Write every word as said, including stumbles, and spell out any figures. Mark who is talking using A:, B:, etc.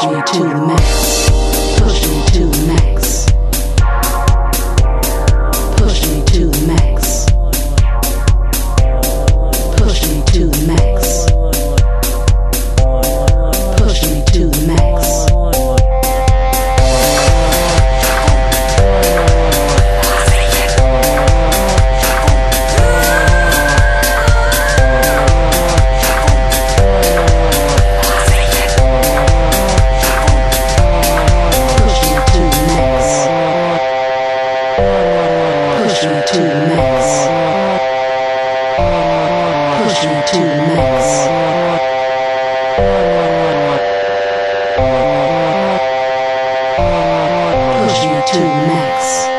A: me to the max. Push me to the max. Push me to the max. Push me to the max. Push me to the max. Push me to the max. Push me to the max. Push me to the max.